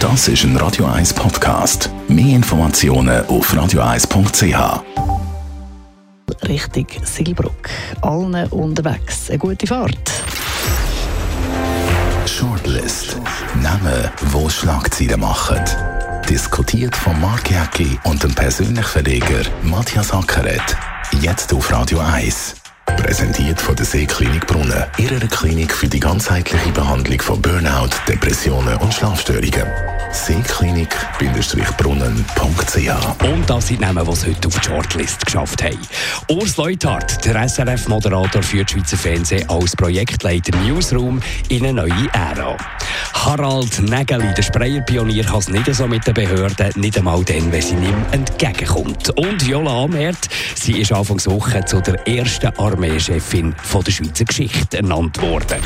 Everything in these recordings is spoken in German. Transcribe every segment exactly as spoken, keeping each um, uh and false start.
Das ist ein Radio eins Podcast. Mehr Informationen auf radio eins punkt c h. Richtung Silbruck. Allen unterwegs. Eine gute Fahrt. Shortlist. Namen, die Schlagzeilen machen. Diskutiert von Mark Jäcki und dem persönlichen Verleger Matthias Ackeret. Jetzt auf Radio eins. Präsentiert von der Seeklinik Brunnen. Ihrer Klinik für die ganzheitliche Behandlung von Burnout, Depressionen und Schlafstörungen. seeklinik Brunnen punkt c h. Und das sind die Namen, die es heute auf die Shortlist geschafft haben. Urs Leuthard, der S R F-Moderator für das Schweizer Fernsehen, als Projektleiter Newsroom in eine neue Ära. Harald Nägeli, der Sprayerpionier, kann es nicht so mit den Behörden, nicht einmal dann, wenn sie ihm entgegenkommt. Und Viola Amherd, sie ist Anfangs Woche zu der ersten Armeechefin von der Schweizer Geschichte ernannt worden.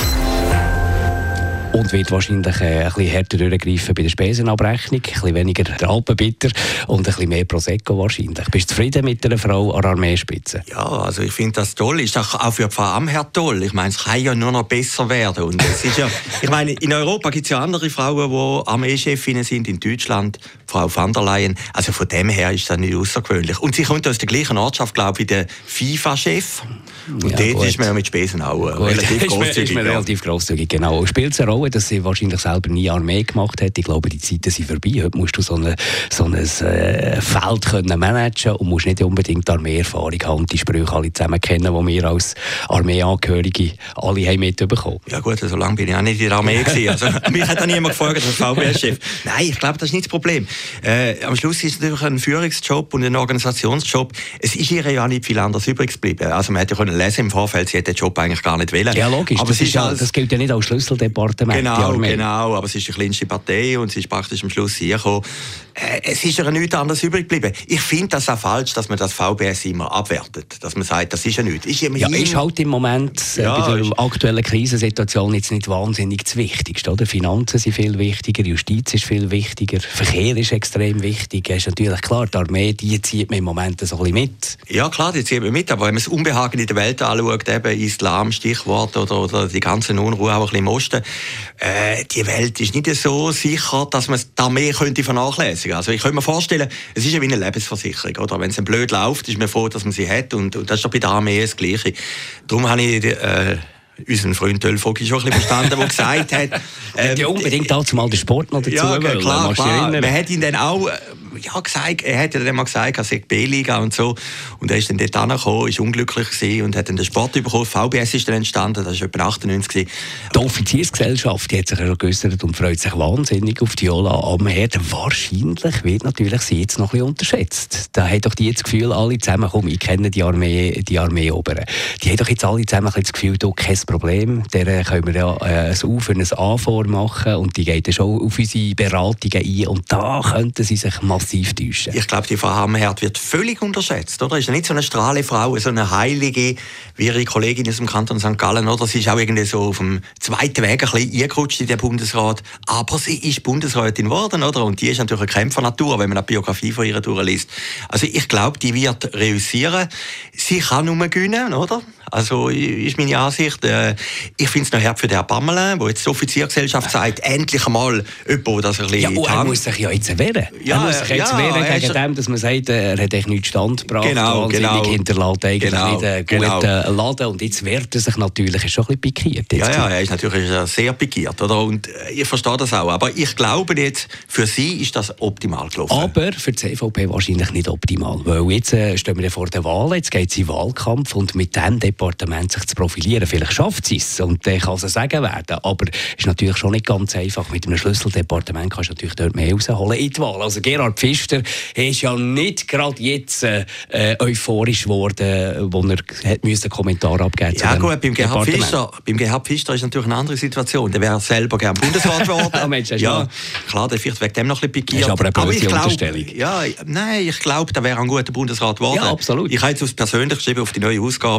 Und wird wahrscheinlich äh, ein bisschen härter durchgreifen bei der Spesenabrechnung, ein bisschen weniger der Alpenbitter und ein bisschen mehr Prosecco wahrscheinlich. Bist du zufrieden mit einer Frau an der Armeespitze? Ja, also ich finde das toll. Ist auch für Frau Amherd toll. Ich meine, es kann ja nur noch besser werden. Und es ist ja, ich meine, in Europa gibt es ja andere Frauen, die Armeechefinnen sind, in Deutschland, Frau van der Leyen. Also von dem her ist das nicht außergewöhnlich. Und sie kommt aus der gleichen Ortschaft, glaube ich, wie der FIFA-Chef. Und ja, dort gut. Ist man ja mit Spesen auch äh, relativ grosszügig. Ist man relativ grosszügig, genau. Spielt es eine Rolle, dass sie wahrscheinlich selber nie Armee gemacht hat? Ich glaube, die Zeiten sind vorbei. Heute musst du so, eine, so ein äh, Feld können managen und musst nicht unbedingt Armeeerfahrung haben und die Sprüche alle zusammen kennen, die wir als Armeeangehörige alle haben mitbekommen. Ja gut, so lange bin ich auch nicht in der Armee gewesen. Also, mich hat auch niemand gefragt, als V B S-Chef. Nein, ich glaube, das ist nicht das Problem. Äh, am Schluss ist es natürlich ein Führungsjob und ein Organisationsjob. Es ist ihr ja nicht viel anderes übrig geblieben. Also man hätte ja können lesen im Vorfeld, sie hätte den Job eigentlich gar nicht wollen. Ja, logisch. Aber das, ist ja, das gilt ja nicht als Schlüsseldepartement. Genau, genau. Aber es ist die kleinste Partei und sie ist praktisch am Schluss hingekommen. Äh, es ist ja nichts anderes übrig geblieben. Ich finde das auch falsch, dass man das V B S immer abwertet. Dass man sagt, das ist ja nichts. Ist ja, ist halt im Moment äh, ja, bei der aktuellen Krisensituation jetzt nicht wahnsinnig das Wichtigste. Oder? Finanzen sind viel wichtiger, Justiz ist viel wichtiger, Verkehr ist extrem wichtig. Es ist natürlich klar, die Armee, die zieht man im Moment so ein bisschen mit. Ja klar, die zieht man mit, aber wenn man das Unbehagen in der Welt anschaut, eben Islam, Stichwort, oder, oder die ganze Unruhe auch ein bisschen im Osten, äh, die Welt ist nicht so sicher, dass man die Armee könnte vernachlässigen. Also ich könnte mir vorstellen, es ist ja wie eine Lebensversicherung. Oder? Wenn es blöd läuft, ist man froh, dass man sie hat. Und, und das ist doch bei der Armee das Gleiche. Darum habe ich äh, unseren Freund Tölfogi schon ein bisschen verstanden, der gesagt hat... Ähm, ja, unbedingt dazu mal den Sport noch dazu. Ja, klar, klar. klar. Man hat ihn dann auch... Ja, gesagt, er hat ja dann mal gesagt, er sei B-Liga und so. Und er ist dann dort angekommen, ist unglücklich gewesen und hat dann den Sport bekommen. V B S ist dann entstanden, das war etwa achtundneunzig gewesen. Die Offiziersgesellschaft, die hat sich ja schon geäussert und freut sich wahnsinnig auf Viola Amherd. Wahrscheinlich wird natürlich sie jetzt noch ein bisschen unterschätzt. Da hat doch die jetzt das Gefühl, alle zusammen, komm, ich kenne die Armee, die Armeeoberen. Die haben doch jetzt alle zusammen das Gefühl, du, kein Problem, der können wir ja äh, ein U für ein A vormachen und die geht dann schon auf unsere Beratungen ein und da könnten sie sich massiv täuschen. Ich glaube, die Frau Amherd wird völlig unterschätzt, oder? Ist ja nicht so eine Strahlefrau, so eine Heilige, wie ihre Kollegin aus dem Kanton Sankt Gallen, oder? Sie ist auch irgendwie so auf dem zweiten Weg ein bisschen eingerutscht in den Bundesrat, aber sie ist Bundesrätin geworden, oder? Und die ist natürlich eine Kämpfernatur, wenn man eine Biografie von ihr durchliest. Also ich glaube, die wird reüssieren. Sie kann nur gewinnen, oder? Also ist meine Ansicht. Äh, ich finde es noch hart für den Herrn Pamela, der jetzt die Offiziergesellschaft sagt, endlich einmal jemand, der das ein bisschen... Ja, oh, er muss sich ja jetzt wehren. Ja, er muss sich jetzt ja, wehren gegen dem, dass man sagt, er hat echt nichts Stand gebracht, genau, wahnsinnig genau. hinterlässt eigentlich genau, nicht einen guten genau. Laden. Und jetzt wehrt er sich natürlich, ist schon ein bisschen pikiert. Ja, ja, er ist natürlich sehr pikiert, oder? Und ich verstehe das auch. Aber ich glaube jetzt, für sie ist das optimal gelaufen. Aber für die C V P wahrscheinlich nicht optimal. Weil jetzt äh, stehen wir vor der Wahl, jetzt geht es in den Wahlkampf und mit dem Departement sich zu profilieren. Vielleicht schafft sie es und dann kann es sagen werden. Aber es ist natürlich schon nicht ganz einfach. Mit einem Schlüsseldepartement kannst du natürlich dort mehr rausholen in die Wahl. Also Gerhard Pfister ist ja nicht gerade jetzt äh, euphorisch geworden, wo er hat einen Kommentar abgeben musste. Ja gut, beim Gerhard, Pfister, beim Gerhard Pfister ist natürlich eine andere Situation. Der wäre selber gerne Bundesrat geworden. Ah, Mensch, ja, klar, der vielleicht wegen dem noch ein bisschen pikiert. Das ist aber eine böse aber Unterstellung. Ja, nein, ich glaube, der wäre ein guter Bundesrat geworden. Ja, absolut. Ich habe jetzt aufs Persönliche geschrieben, auf die neue Ausgabe, der perfekte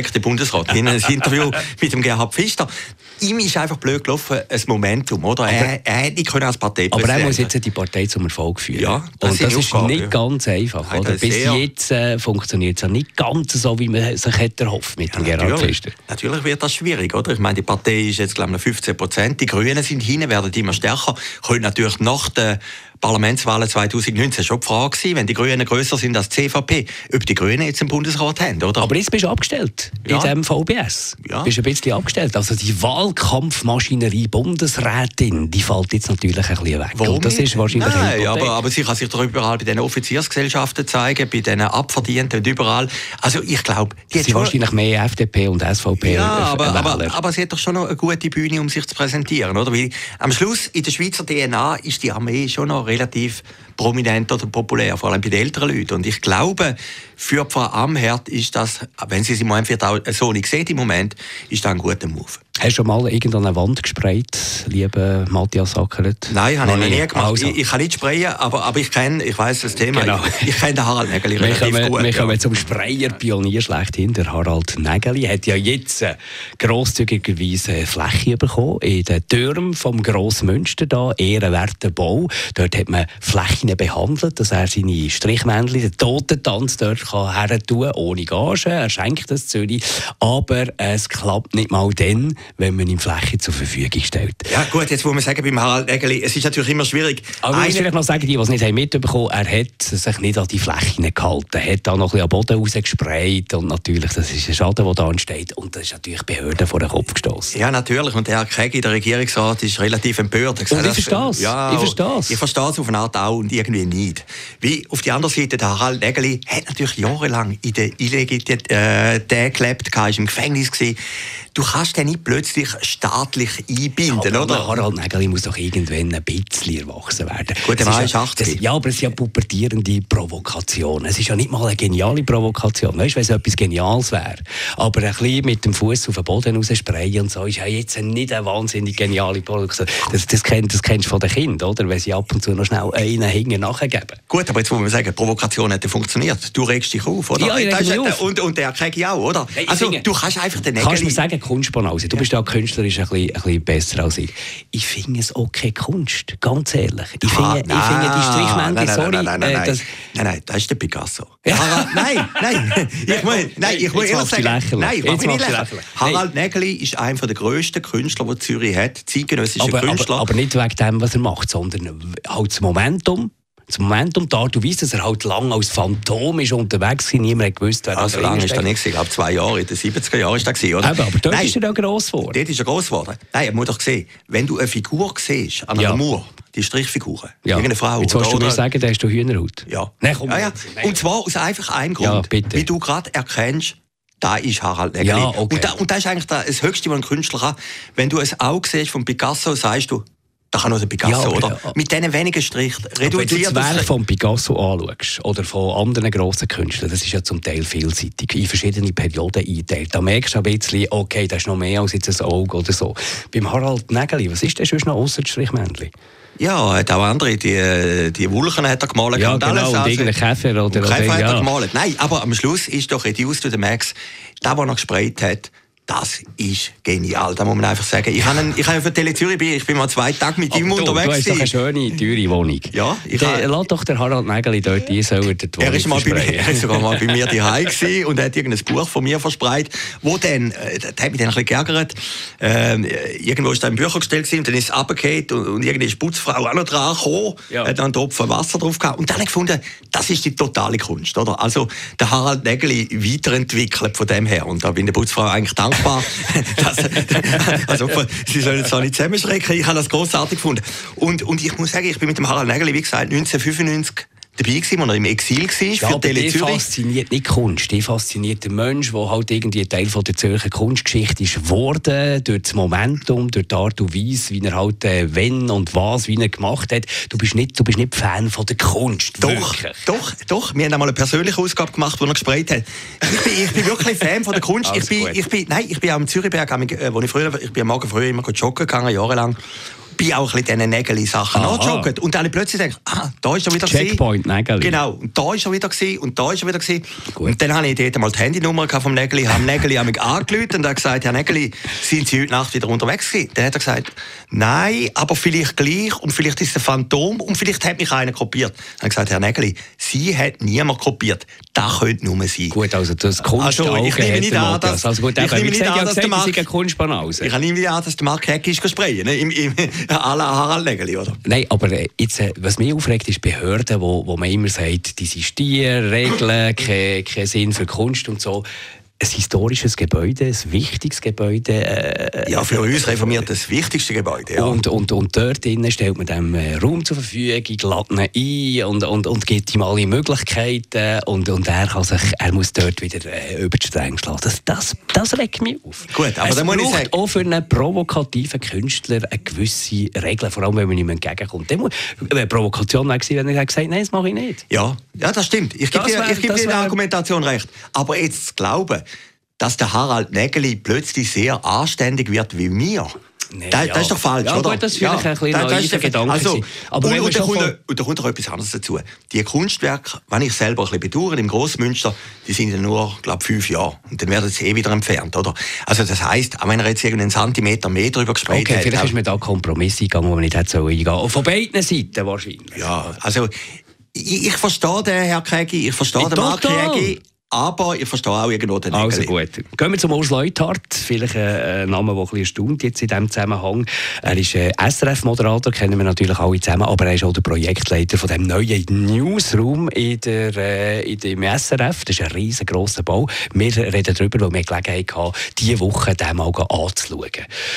direkte Bundesrat. In einem Interview mit dem Gerhard Pfister. Ihm ist einfach blöd gelaufen, ein Momentum, oder? Er, er hätte nicht können als Parteipräsident. Aber er muss jetzt die Partei zum Erfolg führen. Ja, das und das ist Aufgabe, nicht ja. ganz einfach. Nein, oder? Bis sehr. jetzt äh, funktioniert es ja nicht ganz so, wie man sich hätte erhofft mit Ja, dem Gerhard natürlich. Pfister. Natürlich wird das schwierig, oder? Ich meine, die Partei ist jetzt, glaube ich, fünfzehn Prozent. Die Grünen sind hin, werden immer stärker. Können natürlich nach der Parlamentswahlen zweitausendneunzehn schon die Frage sein, wenn die Grünen grösser sind als die C V P, ob die Grünen jetzt einen Bundesrat haben, oder? Aber jetzt bist du abgestellt Ja. in diesem V B S. Ja. Bist ein bisschen abgestellt. Also die Wahlkampfmaschinerie Bundesrätin, die fällt jetzt natürlich ein bisschen weg. Warum Und das nicht? ist wahrscheinlich Nein, ein aber, Hypothek. aber sie kann sich doch überall bei den Offiziersgesellschaften zeigen, bei den Abverdienten und überall. Also ich glaube, die Das hat sind schon... wahrscheinlich mehr F D P und S V P Ja, äh, aber, Wähler. aber, aber sie hat doch schon noch eine gute Bühne, um sich zu präsentieren, oder? Weil am Schluss in der Schweizer D N A ist die Armee schon noch relativ prominent oder populär, vor allem bei den älteren Leuten. Und ich glaube, für Frau Amherd ist das, wenn sie sie im Moment auch so nicht sieht im Moment, ist das ein guter Move. Hast du schon mal irgendeine Wand gesprayt, lieber Matthias Sackeret? Nein, habe ich noch nie gemacht. Also. Ich, ich kann nicht sprayen, aber, aber ich kenne, ich weiss das Thema. Genau. Ich, ich kenne den Harald Nägeli Wir relativ kommen, gut. wir ja. kommen zum Sprayer-Pionier schlechthin. Der Harald Nägeli hat ja jetzt äh, grosszügigerweise Fläche bekommen in den Türmen vom Grossmünster, da, ehrenwerter Bau. Dort hat man Flächen behandelt, dass er seine Strichmännchen, den Totentanz dort kann her tun, ohne Gage. Er schenkt das Zürich. Aber es klappt nicht mal dann, wenn man ihm Fläche zur Verfügung stellt. Ja gut, jetzt muss man sagen, beim Harald Nägeli, es ist natürlich immer schwierig. Aber ich muss Eine- vielleicht noch sagen, die, die es nicht haben mitbekommen haben, er hat sich nicht an die Flächen gehalten. Er hat da noch ein bisschen am Boden rausgesprayt und natürlich, das ist ein Schaden, der da entsteht. Und das ist natürlich Behörden vor den Kopf gestossen. Ja, natürlich. Und der Herr Kegi, der Regierungsrat, ist relativ empört. Er hat Und ich gesagt, verstehe es. Ja, Ich verstehe es. Ich verstehe es auf eine Art auch und irgendwie nicht. Wie auf der anderen Seite, der Harald Nägeli hat natürlich jahrelang in der Illegalität äh, gelebt, war im Gefängnis gewesen. Du kannst den nicht plötzlich staatlich einbinden, aber oder? Harald Nägeli muss doch irgendwann ein bisschen erwachsen werden. Gut, der Es Mann ist ist ja, achtzig. das, ja, aber es sind ja pubertierende Provokationen. Es ist ja nicht mal eine geniale Provokation. Weißt du, wenn es etwas Geniales wäre. Aber ein bisschen mit dem Fuß auf den Boden raussprayen und so ist ja jetzt nicht eine wahnsinnig geniale Provokation. Das, das, kennt, das kennst du von den Kindern, oder? Wenn sie ab und zu noch schnell einen Hinger nachgeben. Gut, aber jetzt muss man sagen, die Provokation hat ja funktioniert. Du regst dich auf, oder? Ja, ich Das reg ist mich ja- auf. Und, und der Kegi auch, oder? Hey, ich also, finde- du kannst einfach den Kannst du Nägeli... mir sagen, Kunstbanause? Du bist ja künstlerisch ein bisschen, ein bisschen besser als ich. Ich finde es auch keine Kunst, ganz ehrlich. Ich finde, Ah, ich finde die Strichmännchen, nein, nein, sorry, Nein, nein, nein, äh, nein. das, nein, nein, das ist der Picasso. Harald, nein, nein, ich muss, nein, ich muss Jetzt ehrlich machst du sagen, lächerlich. nein, ich mach Jetzt mich nicht machst du lächerlich. lächerlich. Harald Nägeli ist einer der grössten Künstler, die Zürich hat, zeitgenössischer aber, Künstler. aber, aber nicht wegen dem, was er macht, sondern halt das Momentum. Das Momentum, die Art und Weise, dass er halt lang als Phantom ist unterwegs war, niemand hat gewusst, wer also da lange drin ist er steckt. nicht, ich glaube zwei Jahre, in den siebziger Jahren ist er gewesen, oder? Eben, aber dort Nein, ist er ja gross geworden. dort ist er gross geworden. Nein, er muss doch sehen, wenn du eine Figur siehst, an einer Ja. Mauer, die Strichfiguren, Ja. irgendeine Frau, Jetzt willst du oder, mir sagen, da hast du Hühnerhaut. Ja. Nein, komm. ja, ja. Nein. Und zwar aus einfach einem Grund, Ja, bitte. wie du gerade erkennst, da ist Harald Nägeli. Ja, okay. und, da, und das ist eigentlich das Höchste, was ein Künstler kann. Wenn du ein Auge siehst von Picasso, sagst du, da kann nur der Picasso, Ja, aber oder? ja. Mit diesen wenigen Strichen Aber wenn du reduziert das Werk das... von Picasso anschaust, oder von anderen grossen Künstlern, das ist ja zum Teil vielseitig, in verschiedene Perioden eingeteilt. Da merkst du ein bisschen, okay, das ist noch mehr als jetzt ein Auge oder so. Beim Harald Nägeli, was ist denn sonst noch ausser Strichmännchen? Ja, er hat auch andere, die, die Wulchen hat er gemalt. Ja, und genau, alles. und Also- irgendeinen Käfer oder... Und Käfer oder hat er ja. gemalt. Nein, aber am Schluss ist doch reduced to the max. Das, was er gesprayt hat, das ist genial. Da muss man einfach sagen. Ich habe ich habe für Tele Zürich, bin- ich bin mal zwei Tage mit ihm Aber du, unterwegs du hast doch eine gewesen. schöne, teure Wohnung. Ja, ich Der, habe- lass doch den Harald Nägeli dort ein, soll er die Wohnung Er ist, mal bei mir, versprayen. er ist sogar mal bei mir daheim gewesen und hat irgendein Buch von mir verspreit, wo dann, äh, das hat mich dann ein bisschen geärgert, ähm, irgendwo ist da im Büchergestell gewesen und dann ist es runtergefallen und, und irgendeine Putzfrau auch noch dran gekommen, Ja. hat dann einen Tropfen Wasser drauf gehabt und dann habe ich gefunden, das ist die totale Kunst, oder? Also, der Harald Nägeli weiterentwickelt von dem her und da bin der Putzfrau eigentlich dankbar, dass, also, sie sollen zwar nicht zusammenschrecken, ich habe das grossartig gefunden. Und, und ich muss sagen, ich bin mit dem Harald Nägeli, wie gesagt, neunzehnhundertfünfundneunzig dabei gewesen, als er im Exil war Ja, für aber Tele die Zürich. fasziniert nicht Kunst, die fasziniert der Mensch, der halt irgendwie ein Teil von der Zürcher Kunstgeschichte ist geworden, durch das Momentum, durch die Art und Weise, wie er halt äh, wenn und was, wie er gemacht hat. Du bist nicht, du bist nicht Fan von der Kunst, Doch, wirklich. doch, doch. Wir haben einmal eine persönliche Ausgabe gemacht, wo er gesprayt hat. Ich bin, ich bin wirklich Fan von der Kunst. Also ich bin, gut. ich bin, nein, ich bin auch am Zürichberg, äh, wo ich früher, ich bin am Morgen früh immer joggen gegangen, jahrelang. bin auch ein bisschen diesen Nägeli-Sachen nachgejoggt. Und dann habe ich plötzlich gedacht, ah, da ist er wieder Checkpoint Nägeli. Genau, und da ist er wieder gewesen, und da ist er wieder gewesen. Und dann habe ich dort mal die Handynummer vom Nägeli, habe Nägeli mich angerufen und er hat gesagt, Herr Nägeli, sind Sie heute Nacht wieder unterwegs gewesen? Dann hat er gesagt, nein, aber vielleicht gleich, und vielleicht ist es ein Phantom, und vielleicht hat mich einer kopiert. Dann habe ich gesagt, Herr Nägeli, Sie hat niemand kopiert. Das könnte nur sein. Gut, also das Kunstauge also, ich nehme nicht an, dass, also gut, ich nehme nicht an, dass der Mark, eine Kunstbanause. Ich nehme nicht an, dass der Mark Hecki ist gesprayen, ne? Im, im à la Harald Nägeli, oder? Nein, aber jetzt, was mich aufregt, ist Behörden, wo, wo man immer sagt, die sind Stier, Regeln, kein, kein Sinn für Kunst und so. Ein historisches Gebäude, ein wichtiges Gebäude. Äh, ja, für uns reformiert das wichtigste Gebäude. Ja. Und, und, und dort drinnen stellt man dem Raum zur Verfügung, lädt ihn ein und, und, und gibt ihm alle Möglichkeiten. Und, und er, kann sich, er muss dort wieder äh, über die Stränge schlagen. Das, das, das regt mich auf. Gut, aber es dann muss ich sagen, auch für einen provokativen Künstler eine gewisse Regel, vor allem wenn man ihm entgegenkommt. Dann muss, eine Provokation wäre gewesen, wenn er gesagt hätte, nein, das mache ich nicht. Ja, ja, das stimmt. Ich gebe dir, ich gebe dir in der Argumentation recht. Aber jetzt zu glauben, dass der Harald Nägeli plötzlich sehr anständig wird wie mir. Nee, das, ja. das ist doch falsch, ja, oder? Gut, das ist vielleicht ja, ein bisschen naiver Gedanke. Also, aber und, und, da kommt, von... und da kommt noch etwas anderes dazu. Die Kunstwerke, wenn ich selber ein bisschen bedauere, im Grossmünster, die sind ja nur, glaube ich, fünf Jahre. Und dann werden sie eh wieder entfernt, oder? Also das heisst, auch wenn er jetzt irgendeinen Zentimeter mehr drüber gesprayt okay, hat... Okay, vielleicht auch, ist mir da Kompromiss eingegangen, wo man nicht hätte eingehen sollen. Von beiden Seiten wahrscheinlich. Ja, also ich, ich verstehe den Herr Kegi, ich verstehe den Mark Kegi. Aber ich verstehe auch irgendwo den Nägeli. Also gut. Gehen wir zum Urs Leuthard. Vielleicht ein Name, der ein bisschen erstaunt jetzt in diesem Zusammenhang. Er ist S R F-Moderator, kennen wir natürlich alle zusammen, aber er ist auch der Projektleiter von dem neuen Newsroom in der, äh, in dem S R F. Das ist ein riesengroßer Bau. Wir reden darüber, weil wir Gelegenheit hatten, diese Woche den mal anzuschauen.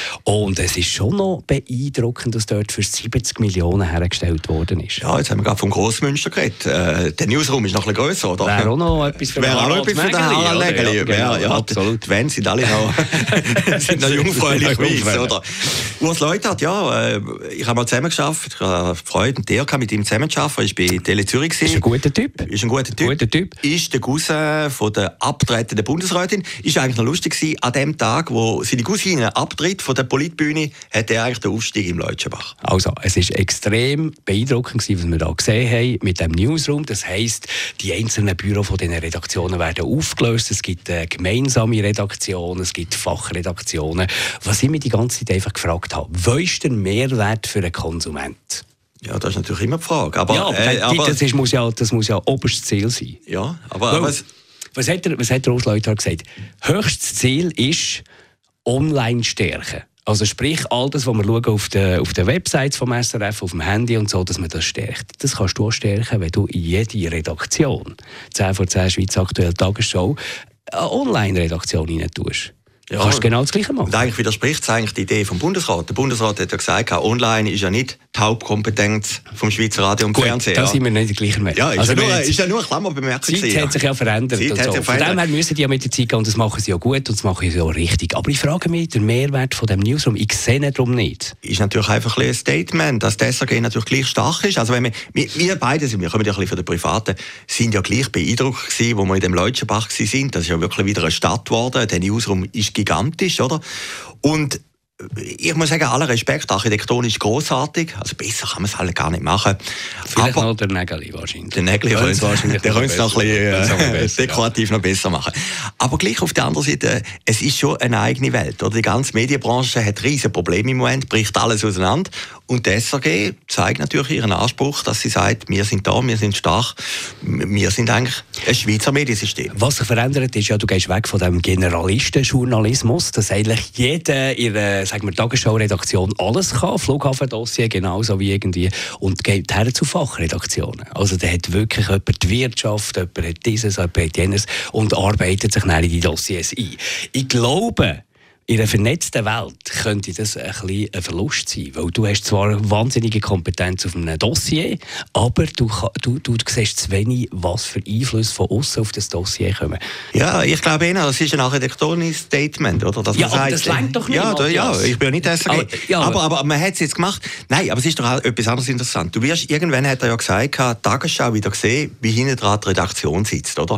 Und es ist schon noch beeindruckend, dass dort für siebzig Millionen hergestellt worden ist. Ja, jetzt haben wir gerade vom Grossmünster geredet. Äh, der Newsroom ist noch ein bisschen grösser, oder? Wäre auch noch etwas für Wäre auch noch etwas für den Harald Nägeli. Ja, genau, ja, absolut. Die Wände sind alle noch, sind noch jungfräulich weiss, oder? Urs Leuthard, ja, äh, ich habe mal zusammen geschafft. Ich habe Freude und Ehre mit ihm zusammen zu arbeiten. Ich war bei Tele Zürich. Ist ein guter Typ. Ist ein guter Typ. Guter typ. Ist der Cousin von der abtretenden Bundesrätin. Ist eigentlich noch lustig gewesen, an dem Tag, wo seine Cousine abtritt von der Politbühne, hat er eigentlich den Aufstieg im Leutschenbach. Also, es ist extrem beeindruckend gewesen, was wir da gesehen haben mit dem Newsroom. Das heisst, die einzelnen Büros von diesen Redaktionen werden aufgelöst. Es gibt äh, gemeinsame Redaktionen, es gibt Fachredaktionen. Was ich mich die ganze Zeit einfach gefragt habe, wo ist der Mehrwert für einen Konsument? Ja, das ist natürlich immer die Frage. Aber, ja, aber, äh, aber das, ist, muss ja, das muss ja oberstes Ziel sein. Ja, aber... Weil, was, was hat der, was hat der Urs Leuthard gesagt? Höchstes Ziel ist Online-Stärke. Also sprich, all das, was wir schauen auf den, auf den Websites vom S R F, auf dem Handy und so, dass man das stärkt. Das kannst du auch stärken, wenn du in jede Redaktion, zehn vor zehn Schweiz aktuell Tagesschau, eine Online-Redaktion rein tust. Ja, kannst du genau das Gleiche machen. Und eigentlich widerspricht es eigentlich die Idee vom Bundesrat. Der Bundesrat hat ja gesagt, online ist ja nicht die Hauptkompetenz vom Schweizer Radio und Gut, Fernsehen. da ja. sind wir nicht gleicher Meinung. Ja, ist, also ja nur, ist ja nur eine Klammerbemerkung. Die Zeit ja. hat sich ja verändert. Und so. Von dem her müssen die ja mit der Zeit gehen und das machen sie ja gut und das machen sie ja richtig. Aber ich frage mich, der Mehrwert von dem Newsroom, ich sehe ihn darum nicht. Ist natürlich einfach ein Statement, dass das S R G natürlich gleich stark ist. Also wenn wir, wir beide, sind, wir kommen ja ein bisschen von den Privaten, sind ja gleich beeindruckt gewesen, wo wir in dem Leutschenbach waren. Das ist ja wirklich wieder eine Stadt geworden. Der Newsroom ist gigantisch, oder? Und ich muss sagen, aller Respekt, architektonisch grossartig. Also besser kann man es halt gar nicht machen. Vielleicht aber noch der Nägeli wahrscheinlich. Der Nägeli könnte es wahrscheinlich der könnte es noch ein bisschen äh, dekorativ ja. noch besser machen. Aber gleich auf der anderen Seite, es ist schon eine eigene Welt. Oder? Die ganze Medienbranche hat riesige Probleme im Moment, bricht alles auseinander. Und die S R G zeigt natürlich ihren Anspruch, dass sie sagt, wir sind da, wir sind stark, wir sind eigentlich ein Schweizer Mediensystem. Was sich verändert ist, ja, du gehst weg von dem Generalistenjournalismus, dass eigentlich jeder ihre, sagen wir, Tagesschau-Redaktion alles kann, Flughafendossier genauso wie irgendwie, und geht her zu Fachredaktionen. Also da hat wirklich jemand die Wirtschaft, jemand hat dieses, jemand hat jenes und arbeitet sich dann in die Dossiers ein. Ich glaube, in einer vernetzten Welt könnte das ein bisschen ein Verlust sein, weil du hast zwar wahnsinnige Kompetenz auf einem Dossier, aber du, du, du siehst zu wenig, was für Einflüsse von außen auf das Dossier kommen. Ja, ich glaube Ihnen, das ist ein architektonisches Statement, oder? Dass ja, man aber sagt, das reicht doch nicht. Ja, da, ja, ich bin ja nicht S R G. Aber, ja, aber, aber, aber man hat es jetzt gemacht. Nein, aber es ist doch auch etwas anderes interessant. Du wirst, irgendwann hat er ja gesagt, Tagesschau wieder gesehen, wie hinten dran die Redaktion sitzt, oder?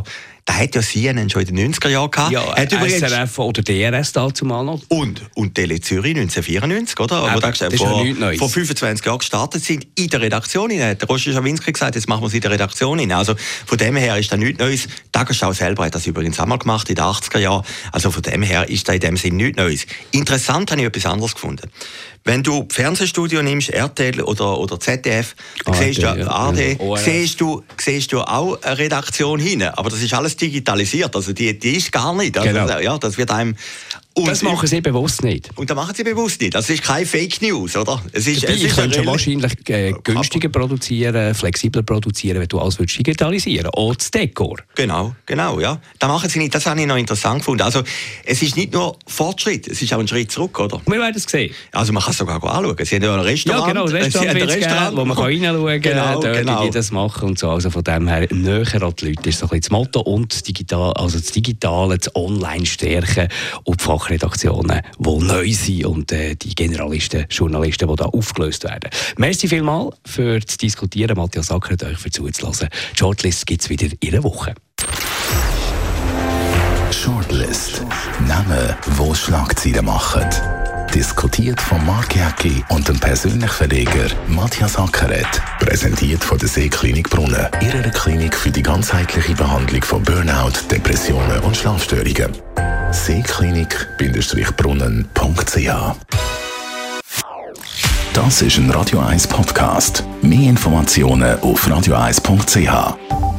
das hat ja C N N schon in den neunziger Jahren gehabt. Ja, hat S R F oder D R S dazu mal noch. Und, und Tele Zürich neunzehnhundertvierundneunzig, oder? Ja, Wo das ist vor, ja nichts Neues. vor fünfundzwanzig Jahren gestartet sind, in der Redaktion. Hat der Roger Schawinski gesagt, jetzt machen wir es in der Redaktion hin. Also von dem her ist das nichts Neues. Die Tagesschau selber hat das übrigens auch mal gemacht in den achtziger Jahren. Also von dem her ist das in dem Sinn nichts Neues. Interessant habe ich etwas anderes gefunden. Wenn du Fernsehstudio nimmst, R T L oder, oder Z D F, dann A R D, siehst du, ja. A R D, O R F. siehst du, siehst du auch eine Redaktion hin. Aber das ist alles digitalisiert. Also die, die ist gar nicht. Also, Genau. ja, das wird einem... Und Das machen sie bewusst nicht. Und das machen sie bewusst nicht. Das ist keine Fake News, oder? Es ist, Dabei es ist könntest du eine- wahrscheinlich äh, günstiger produzieren, flexibler produzieren, wenn du alles würdest digitalisieren würdest. Auch das Dekor. Genau, genau, ja. Das machen sie nicht. Das habe ich noch interessant gefunden. Also, es ist nicht nur Fortschritt, es ist auch ein Schritt zurück, oder? Wir werden es sehen. Also, man kann es sogar anschauen. Sie haben ja ein Restaurant. Ja, genau, ein Sie Restaurant, haben ein wird's geben, wo man reinschauen kann, Genau, dort, genau. wie die das machen und so. Also von dem her, näher an die Leute ist so ein bisschen das Motto und digital, also das Digitale, das Online stärken und die Fachredaktionen, die neu sind und äh, die Generalisten, Journalisten, die da aufgelöst werden. Merci vielmals für das Diskutieren. Matthias Ackeret, euch für zuzulassen. Die Shortlist gibt es wieder in einer Woche. Shortlist. Namen, die Schlagzeilen machen. Diskutiert von Mark Jäcki und dem persönlichen Verleger Matthias Ackeret. Präsentiert von der Seeklinik Brunnen. Ihrer Klinik für die ganzheitliche Behandlung von Burnout, Depressionen und Schlafstörungen. seeklinik Brunnen punkt c h. Das ist ein Radio eins Podcast. Mehr Informationen auf radio eins punkt c h.